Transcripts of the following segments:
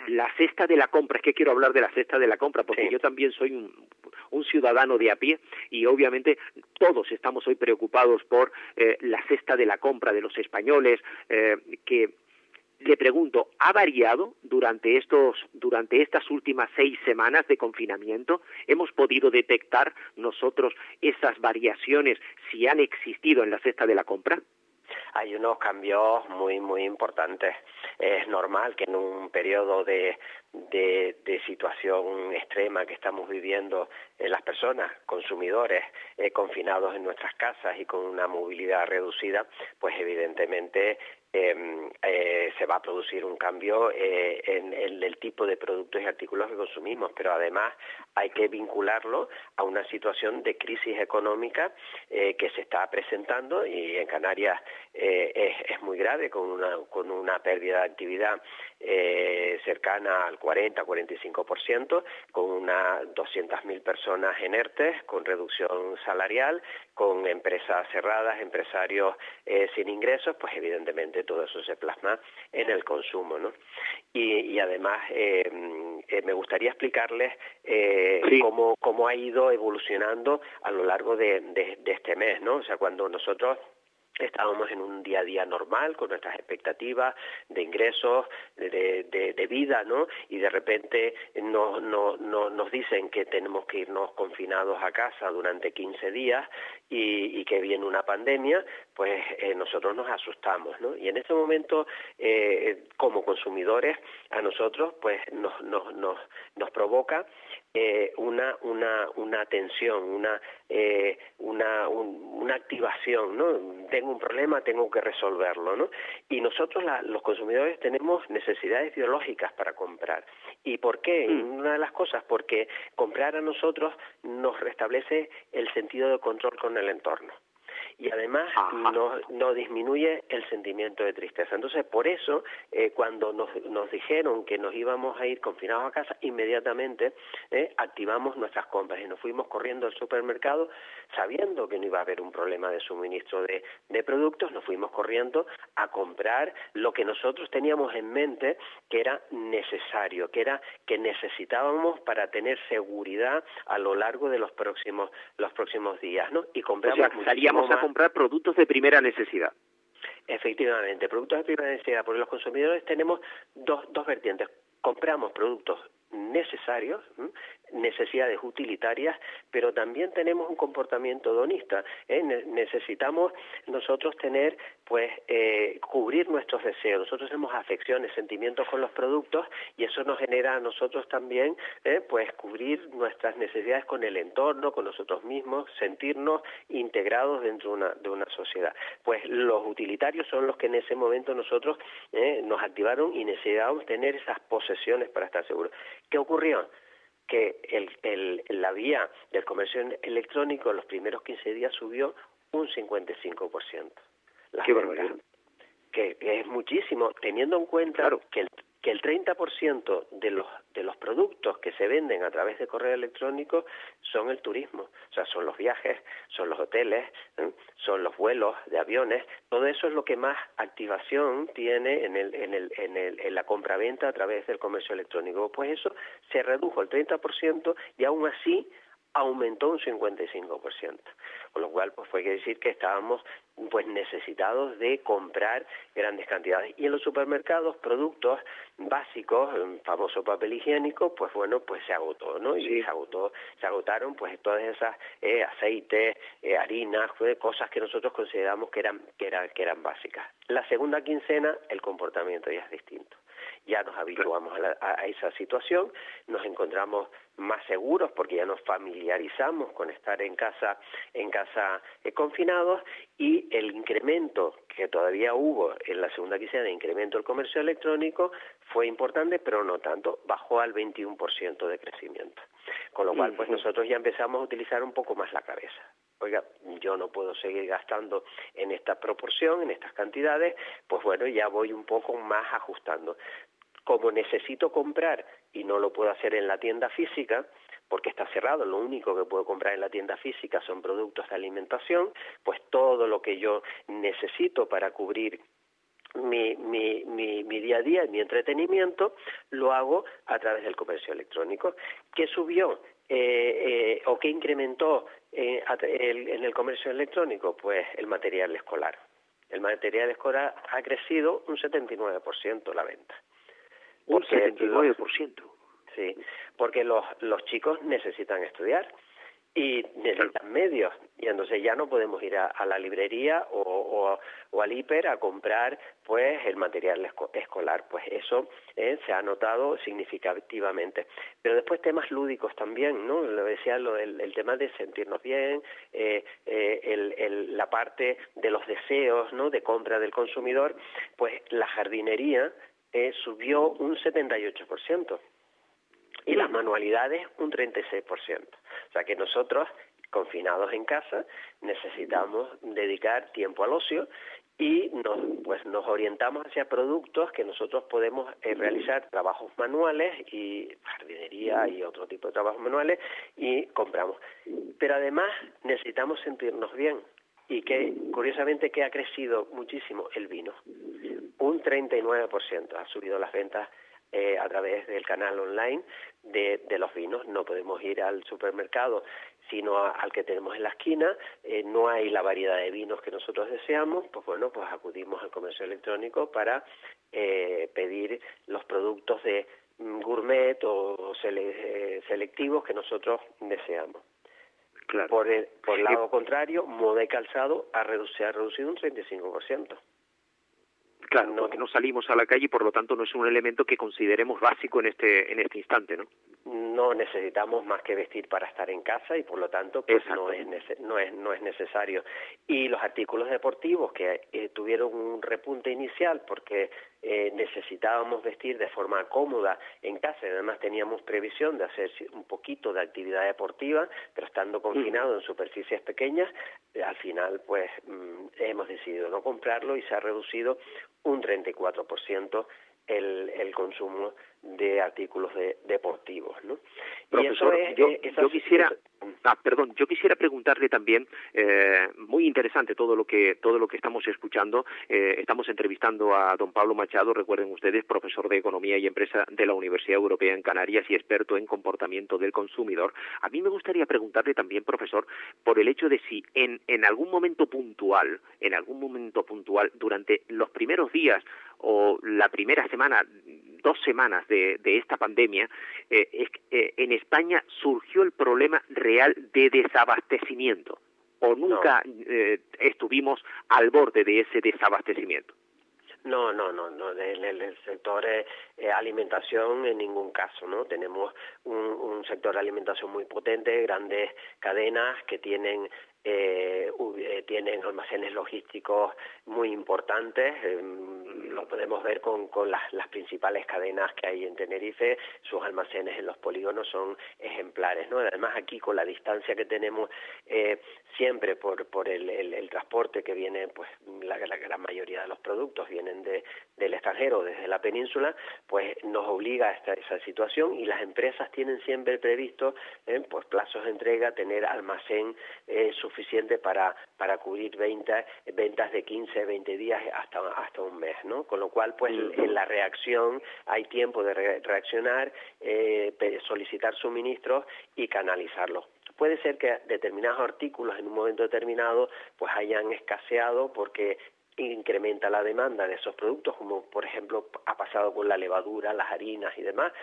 la cesta de la compra, es que quiero hablar de la cesta de la compra, porque yo también soy un ciudadano de a pie y obviamente todos estamos hoy preocupados por la cesta de la compra de los españoles, que le pregunto, ¿ha variado durante estas últimas 6 semanas de confinamiento? ¿Hemos podido detectar nosotros esas variaciones si han existido en la cesta de la compra? Hay unos cambios muy importantes. Es normal que en un periodo de situación extrema que estamos viviendo, las personas, consumidores, confinados en nuestras casas y con una movilidad reducida, pues evidentemente se va a producir un cambio en el tipo de productos y artículos que consumimos, pero además hay que vincularlo a una situación de crisis económica que se está presentando, y en Canarias es muy grave, con una pérdida de actividad cercana al 40-45%, con unas 200.000 personas en ERTE, con reducción salarial, con empresas cerradas, empresarios sin ingresos. Pues evidentemente todo eso se plasma en el consumo, ¿no? Y además me gustaría explicarles cómo ha ido evolucionando a lo largo de este mes, ¿no? O sea, cuando nosotros estábamos en un día a día normal, con nuestras expectativas de ingresos, de vida, ¿no? Y de repente nos dicen que tenemos que irnos confinados a casa durante 15 días y que viene una pandemia, pues nosotros nos asustamos, ¿no? Y en ese momento, como consumidores, a nosotros pues nos provoca una tensión, una activación, ¿no? Tengo un problema, tengo que resolverlo, ¿no? Y nosotros, los consumidores, tenemos necesidades biológicas para comprar. ¿Y por qué? Una de las cosas, porque comprar a nosotros nos restablece el sentido de control con el entorno. Y además no disminuye el sentimiento de tristeza. Entonces, por eso, cuando nos dijeron que nos íbamos a ir confinados a casa, inmediatamente activamos nuestras compras y nos fuimos corriendo al supermercado, sabiendo que no iba a haber un problema de suministro de productos. Nos fuimos corriendo a comprar lo que nosotros teníamos en mente que era necesario, que necesitábamos para tener seguridad a lo largo de los próximos días, ¿no? Y compramos, o sea, salíamos a comprar productos de primera necesidad. Efectivamente, productos de primera necesidad, porque los consumidores tenemos dos vertientes. Compramos productos necesarios, necesidades utilitarias, pero también tenemos un comportamiento hedonista. Necesitamos nosotros tener, cubrir nuestros deseos. Nosotros tenemos afecciones, sentimientos con los productos, y eso nos genera a nosotros también, cubrir nuestras necesidades con el entorno, con nosotros mismos, sentirnos integrados dentro de una sociedad. Pues los utilitarios son los que en ese momento nosotros nos activaron y necesitábamos tener esas posesiones para estar seguros. ¿Qué ocurrió? Que la vía del comercio electrónico en los primeros 15 días subió un 55%. ¡Qué barbaridad! Que es muchísimo, teniendo en cuenta que el 30% de los productos que se venden a través de correo electrónico son el turismo. O sea, son los viajes, son los hoteles, son los vuelos de aviones. Todo eso es lo que más activación tiene en la compraventa a través del comercio electrónico. Pues eso se redujo el 30% y aún así aumentó un 55%, con lo cual pues fue que decir que estábamos necesitados de comprar grandes cantidades. Y en los supermercados, productos básicos, el famoso papel higiénico, pues se agotó, ¿no? Y se agotaron pues todas esas aceites, harinas, cosas que nosotros consideramos que eran básicas. La segunda quincena el comportamiento ya es distinto. Ya nos habituamos a esa situación, nos encontramos más seguros porque ya nos familiarizamos con estar en casa confinados, y el incremento que todavía hubo en la segunda quincena de incremento del comercio electrónico fue importante, pero no tanto, bajó al 21% de crecimiento. Con lo cual, pues nosotros ya empezamos a utilizar un poco más la cabeza. Oiga, yo no puedo seguir gastando en esta proporción, en estas cantidades, pues ya voy un poco más ajustando. Como necesito comprar y no lo puedo hacer en la tienda física, porque está cerrado, lo único que puedo comprar en la tienda física son productos de alimentación, pues todo lo que yo necesito para cubrir mi día a día, mi entretenimiento, lo hago a través del comercio electrónico. ¿Qué subió o qué incrementó en el comercio electrónico? Pues el material escolar. El material escolar ha crecido un 79% la venta. Un 79%. Sí, porque los chicos necesitan estudiar y necesitan medios, y entonces ya no podemos ir a la librería o al hiper a comprar pues el material escolar. Pues eso se ha notado significativamente. Pero después temas lúdicos también, ¿no? Lo decía, el tema de sentirnos bien, la parte de los deseos, ¿no?, de compra del consumidor. Pues la jardinería subió un 78%. Y las manualidades un 36%. O sea que nosotros, confinados en casa, necesitamos dedicar tiempo al ocio y nos orientamos hacia productos que nosotros podemos realizar trabajos manuales y jardinería y otro tipo de trabajos manuales y compramos. Pero además necesitamos sentirnos bien. Y que, curiosamente, que ha crecido muchísimo el vino. Un 39% ha subido las ventas a través del canal online de los vinos. No podemos ir al supermercado, sino al que tenemos en la esquina. No hay la variedad de vinos que nosotros deseamos. Pues bueno, pues acudimos al comercio electrónico para pedir los productos de gourmet o selectivos que nosotros deseamos. Claro. Por el lado contrario, moda y calzado se ha reducido un 35%. Claro, porque no salimos a la calle y por lo tanto no es un elemento que consideremos básico en este instante, ¿no? No necesitamos más que vestir para estar en casa y por lo tanto pues no es necesario. Y los artículos deportivos que tuvieron un repunte inicial porque necesitábamos vestir de forma cómoda en casa y además teníamos previsión de hacer un poquito de actividad deportiva, pero estando confinados en superficies pequeñas, al final pues hemos decidido no comprarlo y se ha reducido un 34% el consumo de artículos deportivos, ¿no? Profesor, yo quisiera preguntarle también, muy interesante todo lo que estamos escuchando. Estamos entrevistando a don Pablo Machado, recuerden ustedes, profesor de Economía y Empresa de la Universidad Europea en Canarias y experto en comportamiento del consumidor. A mí me gustaría preguntarle también, profesor, por el hecho de si en algún momento puntual, durante los primeros días o la primera semana, 2 semanas de esta pandemia, en España surgió el problema real de desabastecimiento, o nunca estuvimos al borde de ese desabastecimiento. No, en el sector alimentación en ningún caso, ¿no? Tenemos un sector de alimentación muy potente, grandes cadenas que tienen almacenes logísticos muy importantes. Lo podemos ver con las principales cadenas que hay en Tenerife. Sus almacenes en los polígonos son ejemplares, ¿no? Además, aquí con la distancia que tenemos siempre por el transporte que viene, pues la gran mayoría de los productos vienen del extranjero, desde la península, pues nos obliga a esa situación y las empresas tienen siempre previsto pues plazos de entrega, tener almacén suficiente para cubrir ventas de 15, 20 días hasta un mes, ¿no? Con lo cual, pues en la reacción hay tiempo de reaccionar, solicitar suministros y canalizarlos. Puede ser que determinados artículos en un momento determinado pues hayan escaseado porque incrementa la demanda de esos productos, como por ejemplo ha pasado con la levadura, las harinas y demás,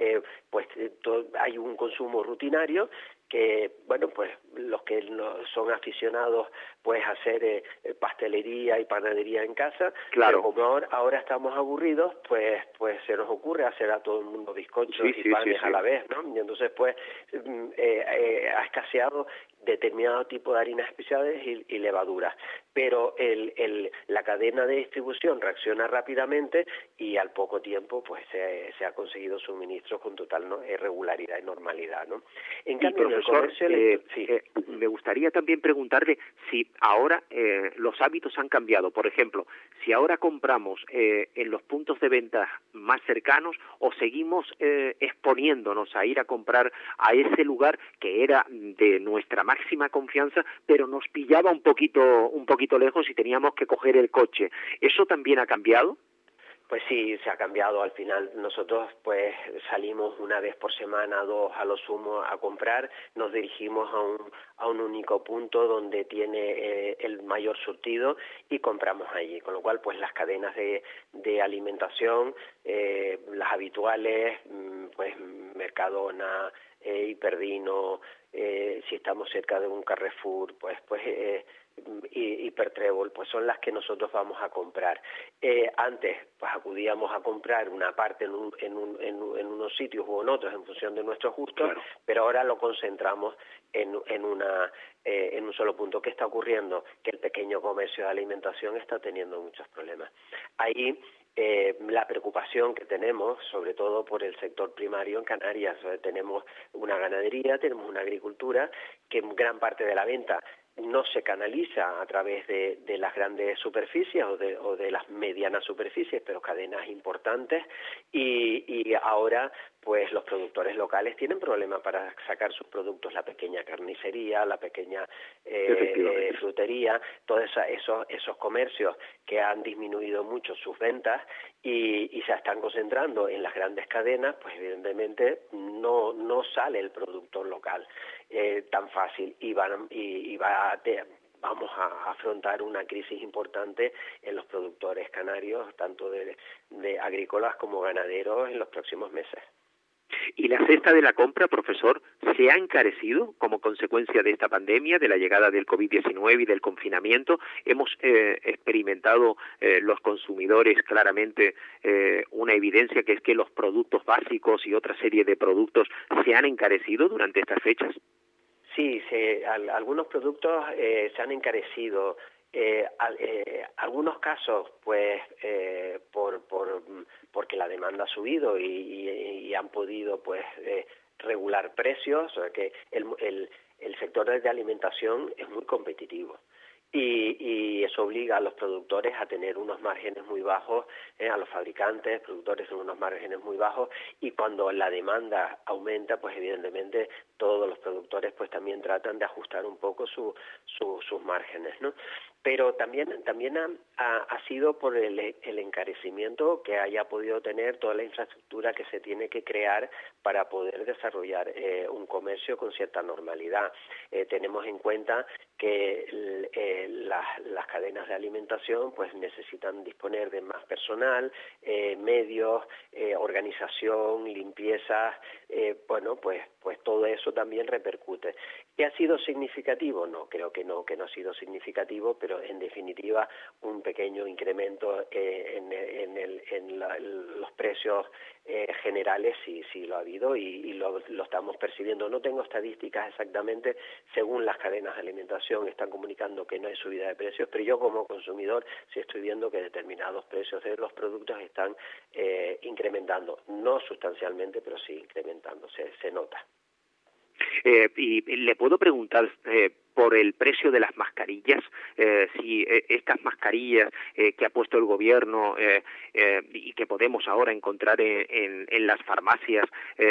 hay un consumo rutinario que, bueno, pues los que son aficionados pues a hacer pastelería y panadería en casa, claro. Pero como ahora estamos aburridos, pues se nos ocurre hacer a todo el mundo bizcochos y panes a la vez, ¿no? Y entonces pues ha escaseado determinado tipo de harinas especiales y levaduras, pero la cadena de distribución reacciona rápidamente y al poco tiempo pues se ha conseguido suministros con total regularidad y normalidad, ¿no? En cambio, profesor, me gustaría también preguntarle si ahora los hábitos han cambiado. Por ejemplo, si ahora compramos en los puntos de venta más cercanos o seguimos exponiéndonos a ir a comprar a ese lugar que era de nuestra máxima confianza, pero nos pillaba un poquito lejos y teníamos que coger el coche. ¿Eso también ha cambiado? Pues sí, se ha cambiado. Al final nosotros pues salimos una vez por semana, dos a lo sumo a comprar, nos dirigimos a un único punto donde tiene el mayor surtido y compramos allí, con lo cual pues las cadenas de alimentación, las habituales, pues Mercadona, Hiperdino, si estamos cerca de un Carrefour, pues Hipertrébol, pues son las que nosotros vamos a comprar. Antes pues acudíamos a comprar una parte en unos sitios u en otros en función de nuestros gustos, claro, pero ahora lo concentramos en un solo punto. ¿Qué está ocurriendo? Que el pequeño comercio de alimentación está teniendo muchos problemas. Ahí la preocupación que tenemos, sobre todo por el sector primario en Canarias, tenemos una ganadería, tenemos una agricultura, que gran parte de la venta no se canaliza a través de las grandes superficies o de las medianas superficies, pero cadenas importantes, y ahora pues los productores locales tienen problemas para sacar sus productos, la pequeña carnicería, la pequeña frutería, todos esos comercios que han disminuido mucho sus ventas y se están concentrando en las grandes cadenas, pues evidentemente no sale el producto local tan fácil vamos a afrontar una crisis importante en los productores canarios, tanto de agrícolas como ganaderos, en los próximos meses. ¿Y la cesta de la compra, profesor, se ha encarecido como consecuencia de esta pandemia, de la llegada del COVID-19 y del confinamiento? ¿Hemos experimentado los consumidores claramente una evidencia que es que los productos básicos y otra serie de productos se han encarecido durante estas fechas? Sí, algunos productos se han encarecido. Algunos casos, pues, porque la demanda ha subido y han podido, pues, regular precios. O sea que el sector de alimentación es muy competitivo. Y eso obliga a los productores a tener unos márgenes muy bajos, a los fabricantes, productores en unos márgenes muy bajos, y cuando la demanda aumenta, pues evidentemente todos los productores pues también tratan de ajustar un poco sus márgenes, ¿no? Pero también ha sido por el encarecimiento que haya podido tener toda la infraestructura que se tiene que crear para poder desarrollar un comercio con cierta normalidad. Tenemos en cuenta que las cadenas de alimentación pues necesitan disponer de más personal, medios, organización, limpieza, pues todo eso también repercute. ¿Qué ha sido significativo? No, creo que no ha sido significativo, pero en definitiva un pequeño incremento en los precios generales sí lo ha habido y lo estamos percibiendo. No tengo estadísticas exactamente, según las cadenas de alimentación están comunicando que no hay subida de precios, pero yo como consumidor sí estoy viendo que determinados precios de los productos están incrementando, no sustancialmente, pero sí incrementando, se nota. Y le puedo preguntar por el precio de las mascarillas, si estas mascarillas que ha puesto el gobierno y que podemos ahora encontrar en las farmacias,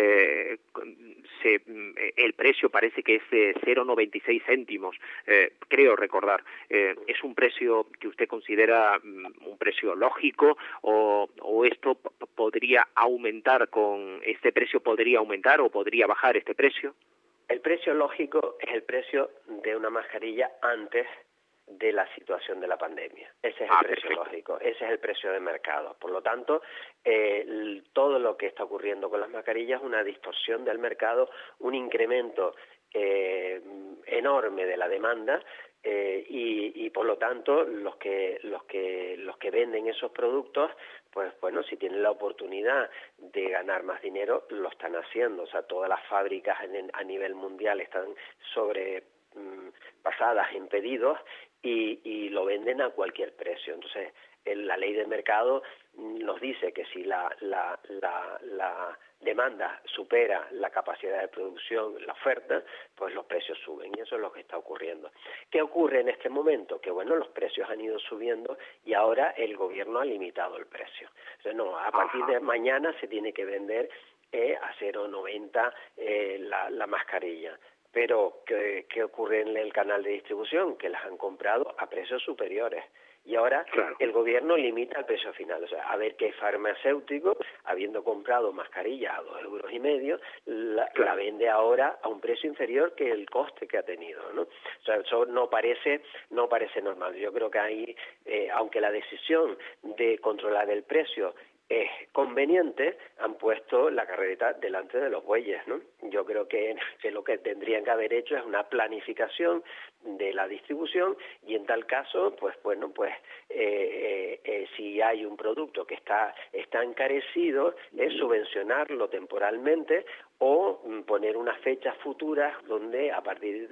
el precio parece que es de 0,96 céntimos, creo recordar. ¿Es un precio que usted considera un precio lógico o esto podría aumentar con este precio, podría aumentar o podría bajar este precio? El precio lógico es el precio de una mascarilla antes de la situación de la pandemia. Ese es el precio lógico, ese es el precio de mercado. Por lo tanto, todo lo que está ocurriendo con las mascarillas es una distorsión del mercado, un incremento enorme de la demanda y por lo tanto los que venden esos productos, pues bueno, si tienen la oportunidad de ganar más dinero, lo están haciendo. O sea, todas las fábricas a nivel mundial están sobrepasadas en pedidos y lo venden a cualquier precio. Entonces, la ley de mercado nos dice que si la demanda supera la capacidad de producción, la oferta, pues los precios suben y eso es lo que está ocurriendo. ¿Qué ocurre en este momento? Que bueno, los precios han ido subiendo y ahora el gobierno ha limitado el precio. O sea, no, a partir de mañana se tiene que vender a 0,90 la mascarilla. Pero, ¿qué ocurre en el canal de distribución? Que las han comprado a precios superiores. Y ahora el gobierno limita el precio final. O sea, a ver qué farmacéutico, habiendo comprado mascarillas a 2,5 €, la vende ahora a un precio inferior que el coste que ha tenido, ¿no? O sea, eso no parece normal. Yo creo que ahí, aunque la decisión de controlar el precio es conveniente, han puesto la carreta delante de los bueyes, ¿no? Yo creo que lo que tendrían que haber hecho es una planificación de la distribución y en tal caso, si hay un producto que está encarecido, es subvencionarlo temporalmente o poner unas fechas futuras donde a partir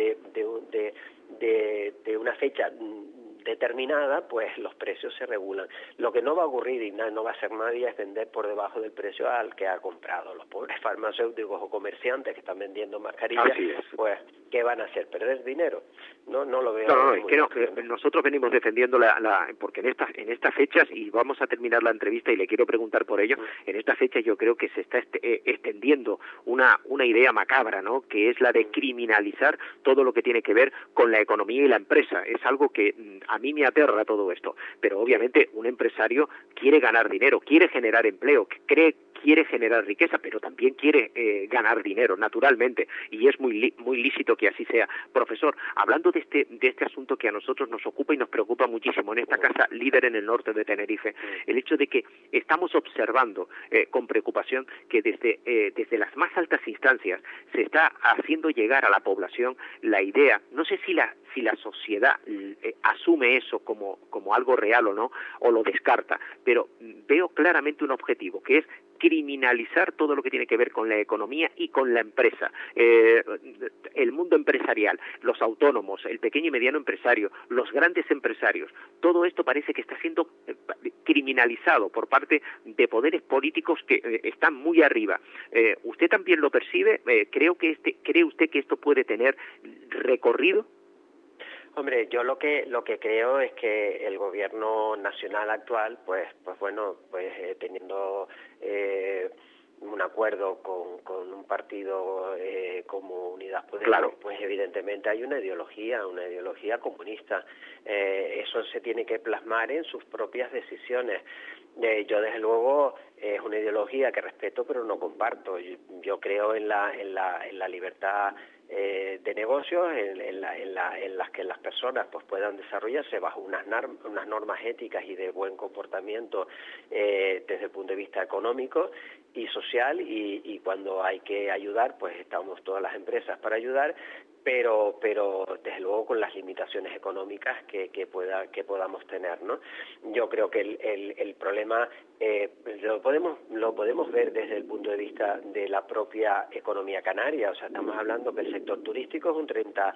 de una fecha determinada, pues los precios se regulan. Lo que no va a ocurrir y no va a hacer nadie es vender por debajo del precio al que ha comprado. Los pobres farmacéuticos o comerciantes que están vendiendo mascarillas, pues, ¿qué van a hacer? ¿Perder dinero? No lo veo. Nosotros venimos defendiendo porque en estas fechas, y vamos a terminar la entrevista y le quiero preguntar por ello, en estas fechas yo creo que se está extendiendo una idea macabra, ¿no? Que es la de criminalizar todo lo que tiene que ver con la economía y la empresa. Es algo que a mí me aterra todo esto, pero obviamente un empresario quiere ganar dinero, quiere generar empleo, quiere generar riqueza, pero también quiere ganar dinero, naturalmente, y es muy lícito que así sea. Profesor, hablando de este asunto que a nosotros nos ocupa y nos preocupa muchísimo en esta casa líder en el norte de Tenerife, el hecho de que estamos observando con preocupación que desde las más altas instancias se está haciendo llegar a la población la idea, no sé si la sociedad asume eso como algo real o no, o lo descarta, pero veo claramente un objetivo, que es criminalizar todo lo que tiene que ver con la economía y con la empresa, el mundo empresarial, los autónomos, el pequeño y mediano empresario, los grandes empresarios, todo esto parece que está siendo criminalizado por parte de poderes políticos que están muy arriba. ¿Usted también lo percibe? ¿Cree usted que esto puede tener recorrido? Hombre, yo lo que creo es que el gobierno nacional actual, teniendo un acuerdo con un partido como Unidas Podemos, pues evidentemente hay una ideología comunista. Eso se tiene que plasmar en sus propias decisiones. Yo desde luego es una ideología que respeto pero no comparto. Yo creo en la libertad de negocios en las que las personas pues puedan desarrollarse bajo unas normas éticas y de buen comportamiento desde el punto de vista económico y social, y cuando hay que ayudar pues estamos todas las empresas para ayudar, pero desde luego con las limitaciones económicas que podamos tener, ¿no? Yo creo que el problema lo podemos ver desde el punto de vista de la propia economía canaria. O sea, estamos hablando que el sector turístico es un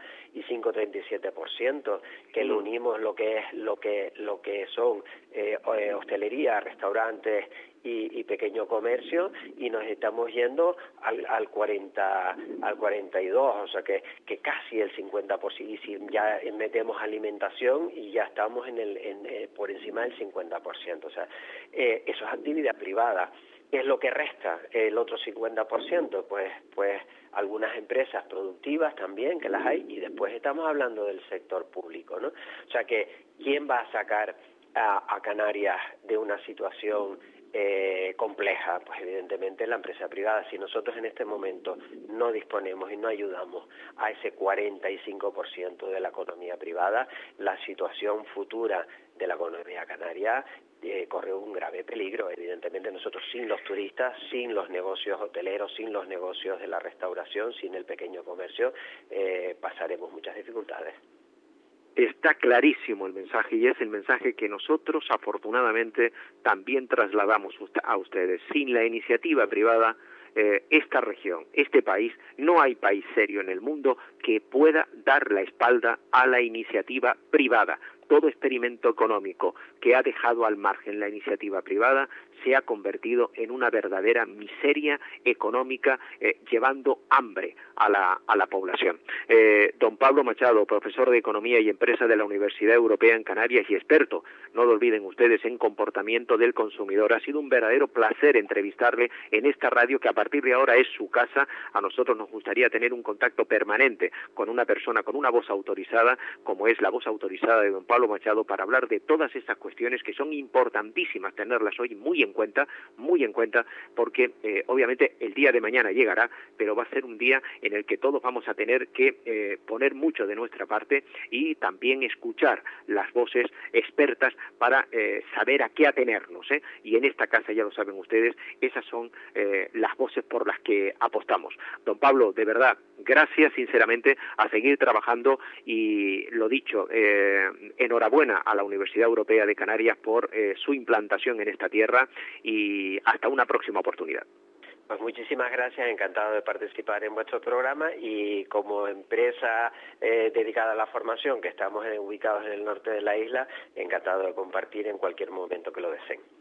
35-37%, que lo unimos lo que son hostelería, restaurantes y pequeño comercio, y nos estamos yendo al 42, o sea que casi el 50%, y si ya metemos alimentación y ya estamos por encima del 50%, o sea, eso es actividad privada. ¿Qué es lo que resta? El otro 50%, pues algunas empresas productivas también, que las hay, y después estamos hablando del sector público, ¿no? O sea que, ¿quién va a sacar a Canarias de una situación compleja? Pues evidentemente la empresa privada. Si nosotros en este momento no disponemos y no ayudamos a ese 45% de la economía privada, la situación futura de la economía canaria corre un grave peligro. Evidentemente nosotros, sin los turistas, sin los negocios hoteleros, sin los negocios de la restauración, sin el pequeño comercio, pasaremos muchas dificultades. Está clarísimo el mensaje, y es el mensaje que nosotros afortunadamente también trasladamos a ustedes. Sin la iniciativa privada, esta región, este país, no hay país serio en el mundo que pueda dar la espalda a la iniciativa privada. Todo experimento económico que ha dejado al margen la iniciativa privada se ha convertido en una verdadera miseria económica, llevando hambre a la población. Don Pablo Machado, profesor de Economía y Empresa de la Universidad Europea en Canarias y experto, no lo olviden ustedes, en comportamiento del consumidor. Ha sido un verdadero placer entrevistarle en esta radio, que a partir de ahora es su casa. A nosotros nos gustaría tener un contacto permanente con una persona, con una voz autorizada, como es la voz autorizada de don Pablo Machado, para hablar de todas estas cuestiones que son importantísimas tenerlas hoy muy en cuenta, porque obviamente el día de mañana llegará, pero va a ser un día en el que todos vamos a tener que poner mucho de nuestra parte y también escuchar las voces expertas para saber a qué atenernos, y en esta casa, ya lo saben ustedes, esas son las voces por las que apostamos. Don Pablo, de verdad, gracias sinceramente, a seguir trabajando, y lo dicho, enhorabuena a la Universidad Europea de Canarias por su implantación en esta tierra, y hasta una próxima oportunidad. Pues muchísimas gracias, encantado de participar en vuestro programa, y como empresa dedicada a la formación, que estamos ubicados en el norte de la isla, encantado de compartir en cualquier momento que lo deseen.